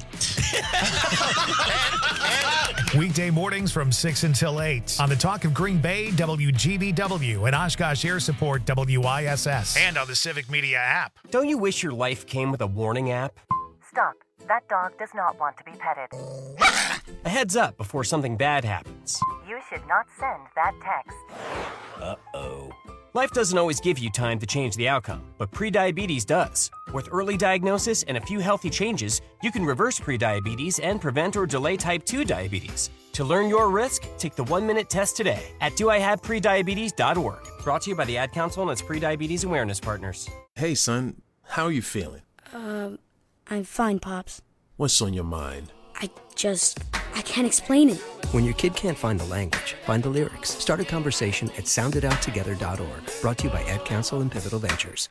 S1: Weekday mornings from 6 until 8 on the Talk of Green Bay, WGBW, and Oshkosh Air Support, WISS, and on the Civic Media app.
S15: Don't you wish your life came with a warning app?
S27: Stop. That dog does not want to be petted.
S15: A heads up before something bad happens.
S27: You should not send that text.
S15: Uh-oh. Life doesn't always give you time to change the outcome, but prediabetes does. With early diagnosis and a few healthy changes, you can reverse prediabetes and prevent or delay type 2 diabetes. To learn your risk, take the 1-minute test today at doihaveprediabetes.org. Brought to you by the Ad Council and its prediabetes awareness partners.
S3: Hey, son, how are you feeling?
S5: I'm fine, Pops.
S3: What's on your mind?
S5: I can't explain it.
S6: When your kid can't find the language, find the lyrics. Start a conversation at soundedouttogether.org. Brought to you by Ad Council and Pivotal Ventures.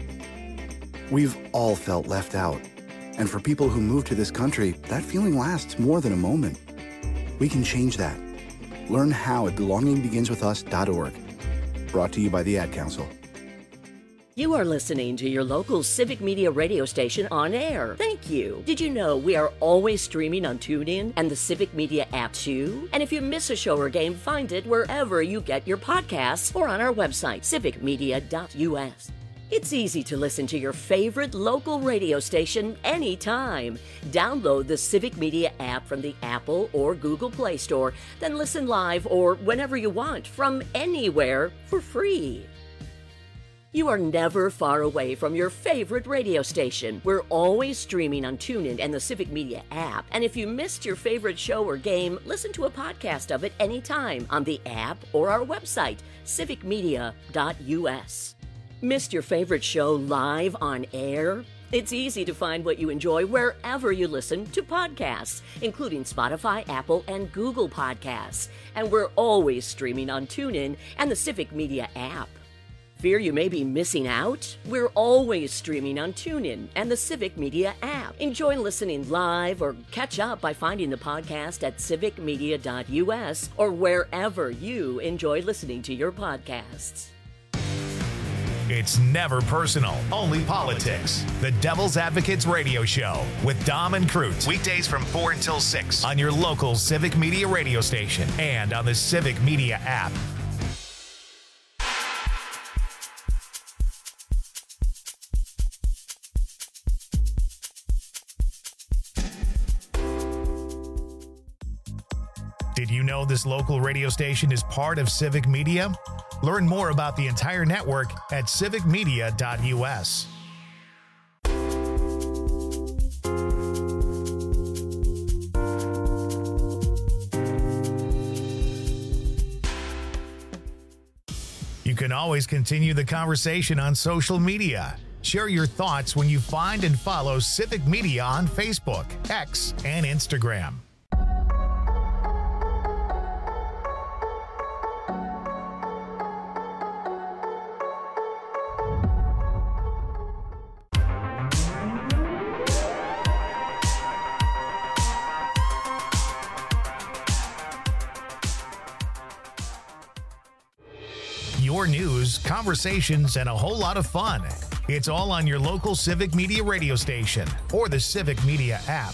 S8: We've all felt left out. And for people who move to this country, that feeling lasts more than a moment. We can change that. Learn how at belongingbeginswithus.org. Brought to you by the Ad Council.
S9: You are listening to your local Civic Media radio station on air. Thank you. Did you know we are always streaming on TuneIn and the Civic Media app too? And if you miss a show or game, find it wherever you get your podcasts or on our website, civicmedia.us. It's easy to listen to your favorite local radio station anytime. Download the Civic Media app from the Apple or Google Play Store, then listen live or whenever you want from anywhere for free. You are never far away from your favorite radio station. We're always streaming on TuneIn and the Civic Media app. And if you missed your favorite show or game, listen to a podcast of it anytime on the app or our website, civicmedia.us. Missed your favorite show live on air? It's easy to find what you enjoy wherever you listen to podcasts, including Spotify, Apple, and Google Podcasts. And we're always streaming on TuneIn and the Civic Media app. Fear you may be missing out? We're always streaming on TuneIn and the Civic Media app. Enjoy listening live or catch up by finding the podcast at civicmedia.us or wherever you enjoy listening to your podcasts.
S1: It's never personal, only politics. The Devil's Advocates Radio Show with Dom and Crute. Weekdays from 4 until 6 on your local Civic Media radio station and on the Civic Media app. Did you know this local radio station is part of Civic Media? Learn more about the entire network at civicmedia.us. You can always continue the conversation on social media. Share your thoughts when you find and follow Civic Media on Facebook, X, and Instagram. Your news, conversations, and a whole lot of fun. It's all on your local Civic Media radio station or the Civic Media app.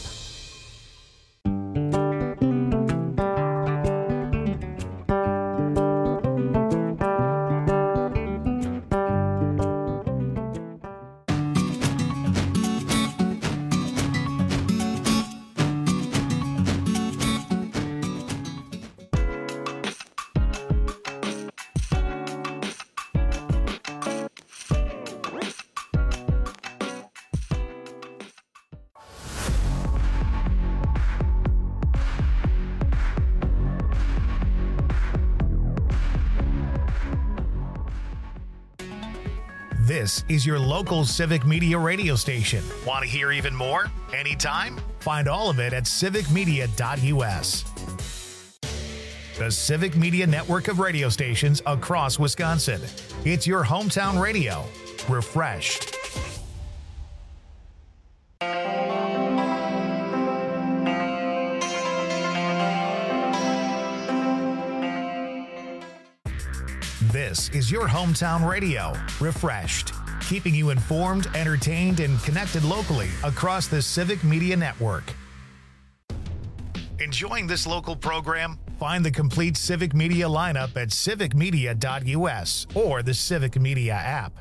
S1: This is your local Civic Media radio station. Want to hear even more? Anytime? Find all of it at civicmedia.us. The Civic Media network of radio stations across Wisconsin. It's your hometown radio. Refreshed. This is your hometown radio, Refreshed, keeping you informed, entertained, and connected locally across the Civic Media network. Enjoying this local program? Find the complete Civic Media lineup at civicmedia.us or the Civic Media app.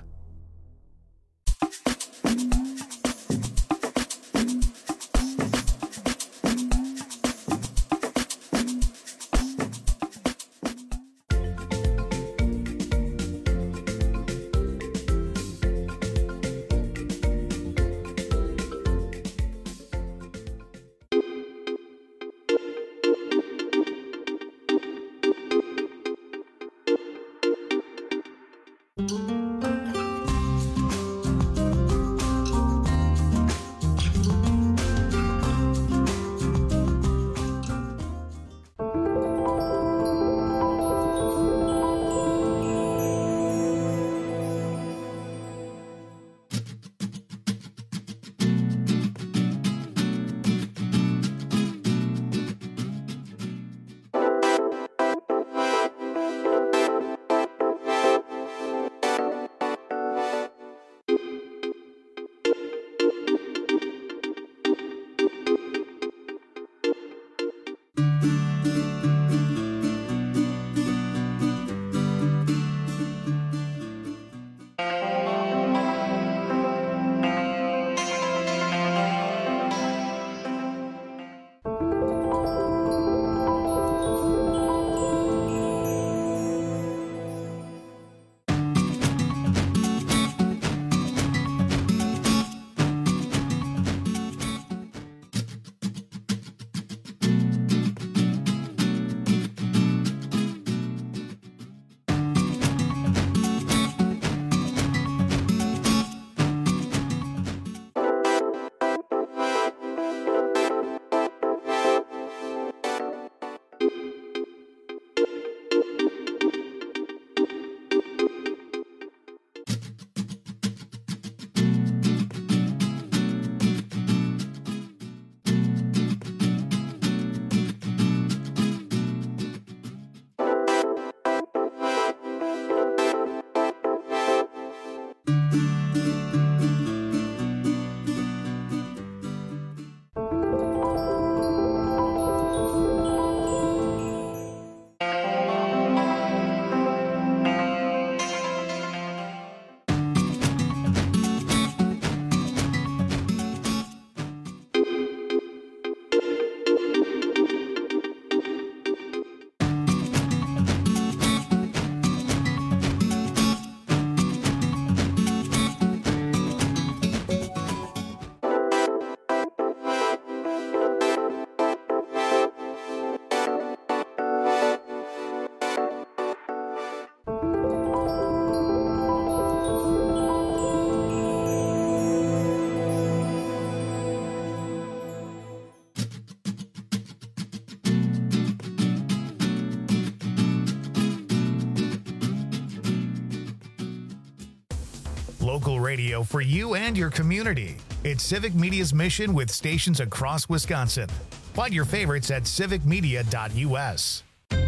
S1: Local radio for you and your community. It's Civic Media's mission with stations across Wisconsin. Find your favorites at civicmedia.us.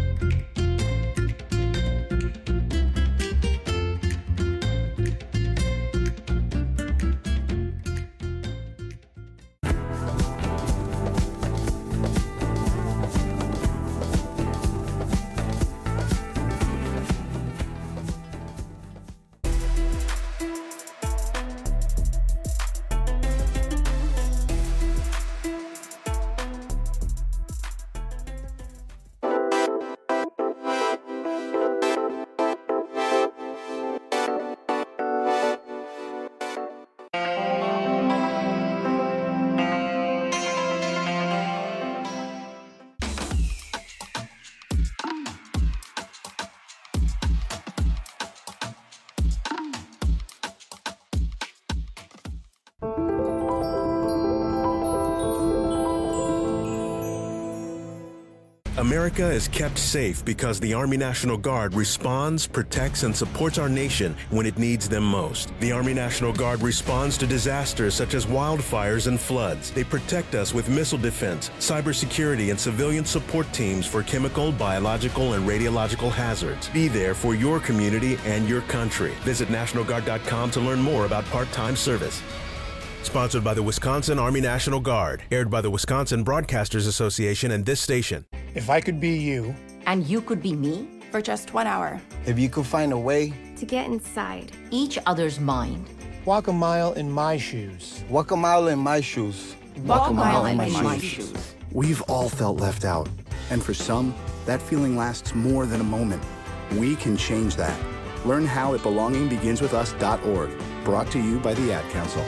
S3: America is kept safe because the Army National Guard responds, protects, and supports our nation when it needs them most. The Army National Guard responds to disasters such as wildfires and floods. They protect us with missile defense, cybersecurity, and civilian support teams for chemical, biological, and radiological hazards. Be there for your community and your country. Visit NationalGuard.com to learn more about part-time service. Sponsored by the Wisconsin Army National Guard. Aired by the Wisconsin Broadcasters Association and this station.
S4: If I could be you.
S7: And you could be me?
S10: For just 1 hour.
S4: If you could find a way.
S7: To get inside each other's mind.
S4: Walk a mile in my shoes.
S32: Walk a mile in my shoes.
S7: Walk a mile in my shoes.
S8: We've all felt left out. And for some, that feeling lasts more than a moment. We can change that. Learn how at belongingbeginswithus.org. Brought to you by the Ad Council.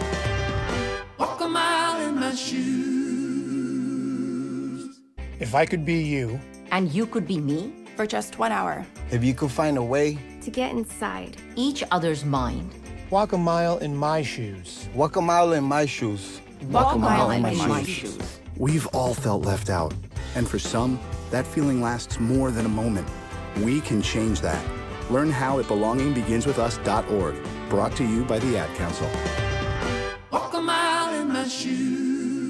S4: Walk a mile in my shoes. If I could be you.
S7: And you could be me?
S10: For just 1 hour.
S4: If you could find a way.
S27: to get inside each other's mind.
S4: Walk a mile in my shoes.
S10: Walk a mile in my shoes.
S27: Walk a mile in my shoes.
S8: We've all felt left out. And for some, that feeling lasts more than a moment. We can change that. Learn how at belongingbeginswithus.org. Brought to you by the Ad Council.
S4: Walk a mile in my shoes.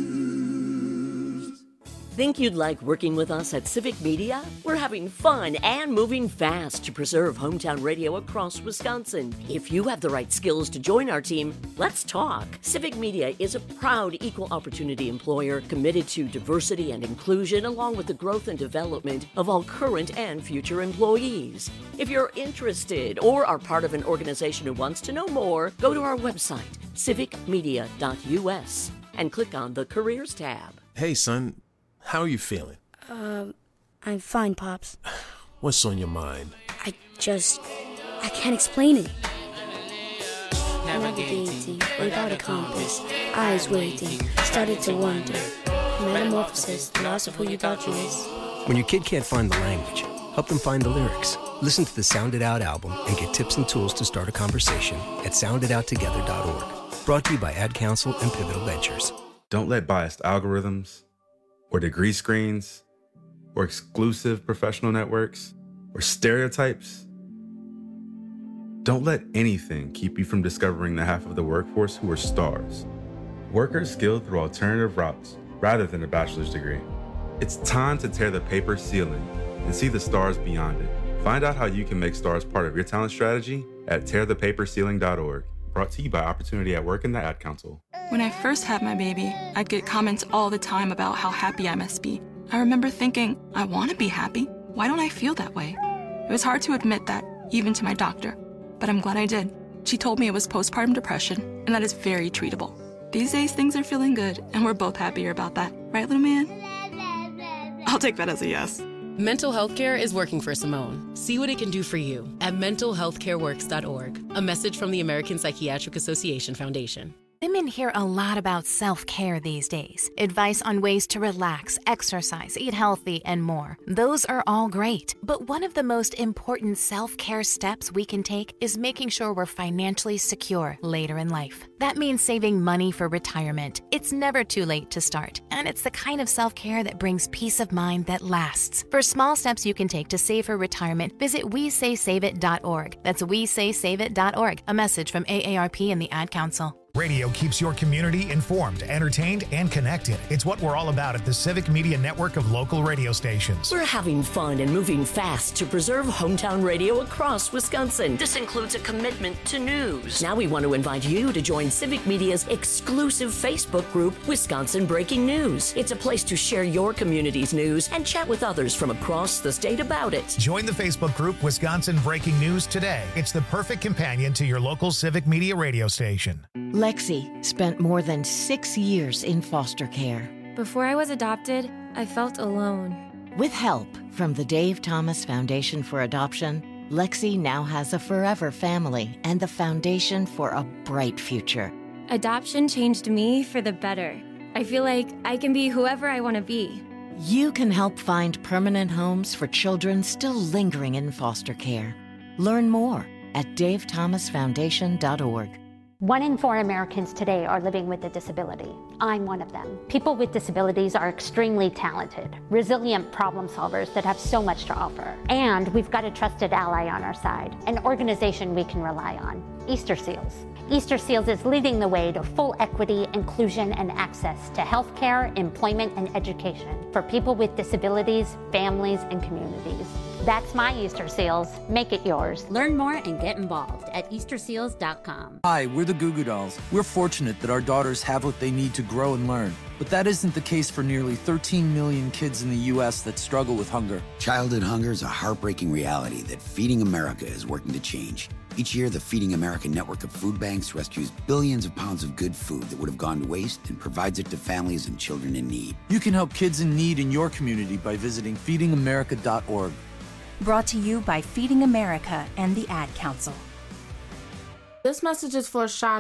S9: Think you'd like working with us at Civic Media? We're having fun and moving fast to preserve hometown radio across Wisconsin. If you have the right skills to join our team, let's talk. Civic Media is a proud equal opportunity employer committed to diversity and inclusion, along with the growth and development of all current and future employees. If you're interested or are part of an organization who wants to know more, go to our website, civicmedia.us, and click on the Careers tab.
S11: Hey, son. How are you feeling?
S5: I'm fine, Pops.
S11: What's on your mind?
S5: I can't explain it. Navigating without a compass, eyes waiting, started to wonder. Metamorphosis, the loss of who you thought you was.
S6: When your kid can't find the language, help them find the lyrics. Listen to the Sound It Out album and get tips and tools to start a conversation at sounditouttogether.org. Brought to you by Ad Council and Pivotal Ventures.
S12: Don't let biased algorithms or degree screens or exclusive professional networks or stereotypes. Don't let anything keep you from discovering the half of the workforce who are stars. Workers skilled through alternative routes rather than a bachelor's degree. It's time to tear the paper ceiling and see the stars beyond it. Find out how you can make stars part of your talent strategy at tearthepaperceiling.org. Brought to you by Opportunity at Work and the Ad Council.
S13: When I first had my baby, I'd get comments all the time about how happy I must be. I remember thinking, I want to be happy. Why don't I feel that way? It was hard to admit that, even to my doctor. But I'm glad I did. She told me it was postpartum depression, and that is very treatable. These days, things are feeling good, and we're both happier about that. Right, little man? I'll take that as a yes.
S14: Mental health care is working for Simone. See what it can do for you at mentalhealthcareworks.org. A message from the American Psychiatric Association Foundation.
S17: Women hear a lot about self-care these days. Advice on ways to relax, exercise, eat healthy, and more. Those are all great. But one of the most important self-care steps we can take is making sure we're financially secure later in life. That means saving money for retirement. It's never too late to start. And it's the kind of self-care that brings peace of mind that lasts. For small steps you can take to save for retirement, visit WeSaySaveIt.org. That's WeSaySaveIt.org. A message from AARP and the Ad Council.
S1: Radio keeps your community informed, entertained, and connected. It's what we're all about at the Civic Media network of local radio stations.
S9: We're having fun and moving fast to preserve hometown radio across Wisconsin. This includes a commitment to news. Now we want to invite you to join Civic Media's exclusive Facebook group, Wisconsin Breaking News. It's a place to share your community's news and chat with others from across the state about it.
S1: Join the Facebook group, Wisconsin Breaking News, today. It's the perfect companion to your local Civic Media radio station.
S2: Lexi spent more than 6 years in foster care.
S18: Before I was adopted, I felt alone.
S2: With help from the Dave Thomas Foundation for Adoption, Lexi now has a forever family and the foundation for a bright future.
S18: Adoption changed me for the better. I feel like I can be whoever I want to be.
S2: You can help find permanent homes for children still lingering in foster care. Learn more at davethomasfoundation.org.
S19: 1 in 4 Americans today are living with a disability. I'm one of them. People with disabilities are extremely talented, resilient problem solvers that have so much to offer. And we've got a trusted ally on our side, an organization we can rely on, Easter Seals. Easter Seals is leading the way to full equity, inclusion, and access to healthcare, employment, and education for people with disabilities, families, and communities. That's my Easter Seals. Make it yours.
S21: Learn more and get involved at easterseals.com.
S22: Hi, we're the Goo Goo Dolls. We're fortunate that our daughters have what they need to grow and learn. But that isn't the case for nearly 13 million kids in the U.S. that struggle with hunger.
S23: Childhood hunger is a heartbreaking reality that Feeding America is working to change. Each year, the Feeding America network of food banks rescues billions of pounds of good food that would have gone to waste and provides it to families and children in need.
S22: You can help kids in need in your community by visiting feedingamerica.org.
S25: Brought to you by Feeding America and the Ad Council.
S30: This message is for Sean